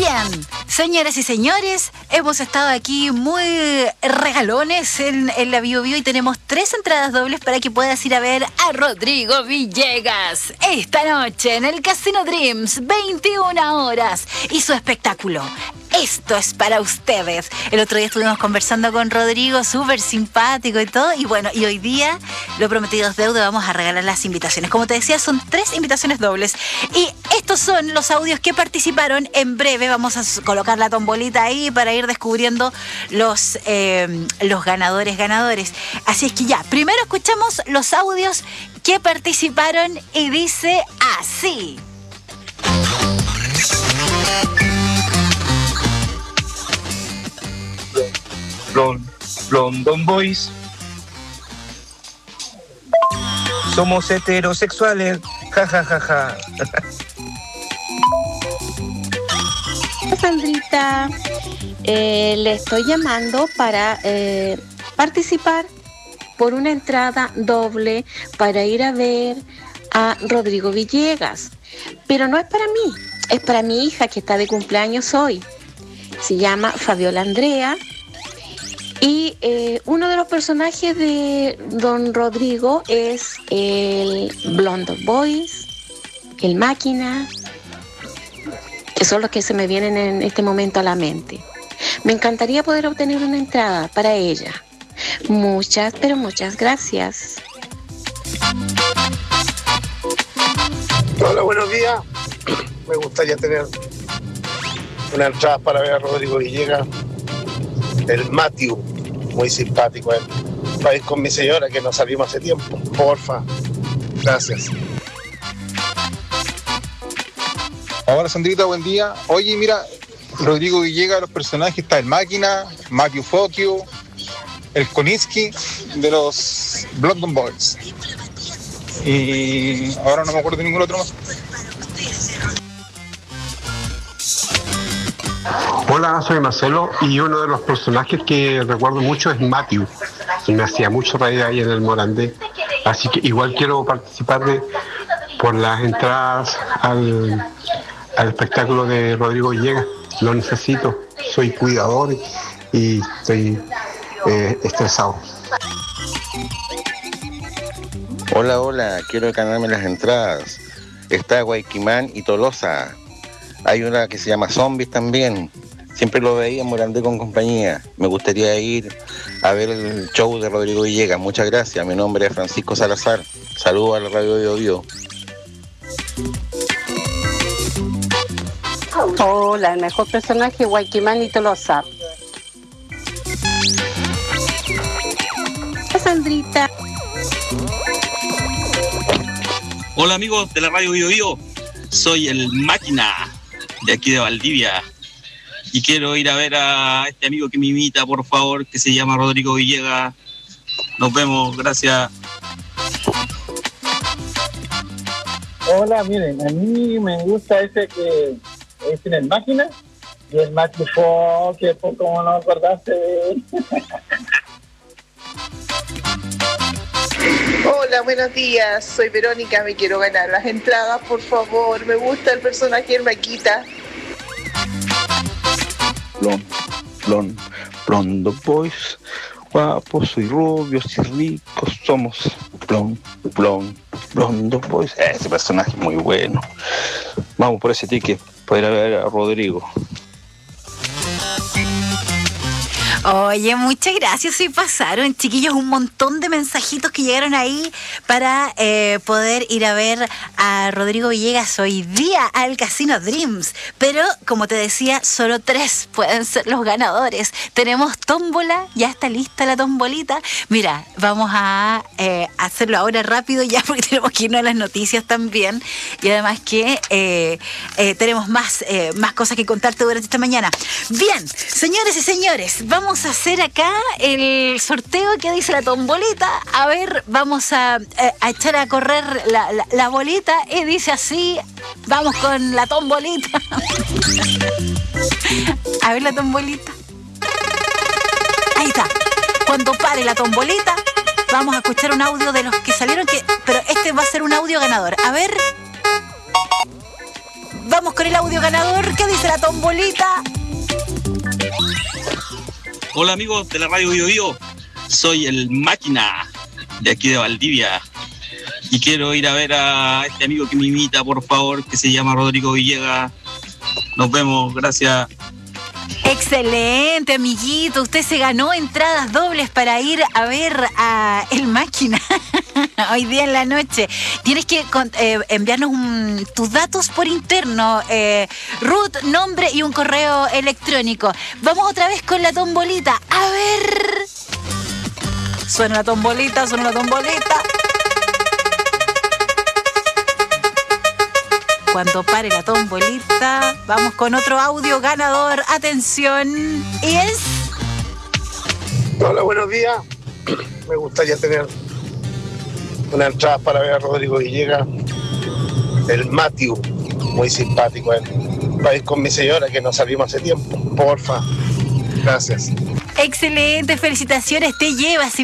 Bien, señoras y señores, hemos estado aquí muy regalones en, en la Bio Bio y tenemos tres entradas dobles para que puedas ir a ver a Rodrigo Villegas esta noche en el Casino Dreams, veintiuna horas, y su espectáculo. Esto es para ustedes. El otro día estuvimos conversando con Rodrigo, súper simpático y todo. Y bueno, y hoy día, lo prometido es deuda, vamos a regalar las invitaciones. Como te decía, son tres invitaciones dobles. Y estos son los audios que participaron. En breve vamos a colocar la tombolita ahí para ir descubriendo los, eh, los ganadores, ganadores. Así es que ya, primero escuchamos los audios que participaron y dice así. London Boys. Somos heterosexuales. Ja, ja, ja, ja. Sandrita, eh, le estoy llamando para eh, participar por una entrada doble para ir a ver a Rodrigo Villegas. Pero no es para mí, es para mi hija que está de cumpleaños hoy. Se llama Fabiola Andrea. Y eh, uno de los personajes de Don Rodrigo es el Blondo Boys, el Máquina, que son los que se me vienen en este momento a la mente. Me encantaría poder obtener una entrada para ella. Muchas, pero muchas gracias. Hola, buenos días. Me gustaría tener una entrada para ver a Rodrigo Villegas. El Matthew, muy simpático él. Para ir con mi señora que nos salimos hace tiempo. Porfa. Gracias. Hola Sandrita, buen día. Oye, mira, Rodrigo Villegas, los personajes, está el Máquina, Matthew Focchio, el Koninsky de los London Boys. Y ahora no me acuerdo de ningún otro más. Hola, soy Marcelo y uno de los personajes que recuerdo mucho es Matthew, y me hacía mucho reír ahí en el Morandé. Así que igual quiero participar de, por las entradas al, al espectáculo de Rodrigo Villegas. Lo necesito, soy cuidador y estoy eh, estresado. Hola, hola, quiero ganarme las entradas. Está Guayquimán y Tolosa. Hay una que se llama Zombies también. Siempre lo veía en Morandé con compañía. Me gustaría ir a ver el show de Rodrigo Villegas. Muchas gracias. Mi nombre es Francisco Salazar. Saludos a la Radio Bio Bio. Hola, el mejor personaje, Guayquimán y Tolosa. Sandrita. Hola amigos de la Radio Bio Bio. Soy el Máquina de aquí de Valdivia. Y quiero ir a ver a este amigo que me imita, por favor, que se llama Rodrigo Villegas. Nos vemos, gracias. Hola, miren, a mí me gusta ese que es en el Máquina y el Matthew Fox, que por como no acordaste de él. Hola, buenos días, soy Verónica, me quiero ganar las entradas, por favor, me gusta el personaje del Maquita. Blond, blond, blondo boys, guapos y rubios y ricos somos. Blond, blond, blondo boys. Ese personaje es muy bueno. Vamos por ese ticket para ir a ver a Rodrigo. Oye, muchas gracias. Sí, pasaron, chiquillos, un montón de mensajitos que llegaron ahí para eh, poder ir a ver a Rodrigo Villegas hoy día al Casino Dreams. Pero, como te decía, solo tres pueden ser los ganadores. Tenemos tómbola, ya está lista la tombolita. Mira, vamos a eh, hacerlo ahora rápido ya porque tenemos que irnos a las noticias también. Y además que eh, eh, tenemos más, eh, más cosas que contarte durante esta mañana. Bien, señores y señores, vamos Vamos a hacer acá el sorteo que dice la tombolita. A ver, vamos a, eh, a echar a correr la, la, la bolita y dice así. Vamos con la tombolita. A ver la tombolita. Ahí está. Cuando pare la tombolita, vamos a escuchar un audio de los que salieron, que, pero este va a ser un audio ganador. A ver. Vamos con el audio ganador. ¿Qué dice la tombolita? Hola amigos de la radio Bio Bio, soy el Máquina de aquí de Valdivia y quiero ir a ver a este amigo que me imita, por favor, que se llama Rodrigo Villegas. Nos vemos, gracias. Excelente, amiguito. Usted se ganó entradas dobles para ir a ver a El Máquina hoy día en la noche. Tienes que eh, enviarnos un, tus datos por interno, eh, root, nombre y un correo electrónico. Vamos otra vez con la tombolita. A ver. Suena la tombolita, suena la tombolita. Cuando pare la tombolita, vamos con otro audio ganador. Atención. Y es... Hola, buenos días. Me gustaría tener una entrada para ver a Rodrigo Villegas, el Matthew, muy simpático él. Para ir con mi señora, que nos salimos hace tiempo. Porfa. Gracias. Excelente, felicitaciones. Te llevas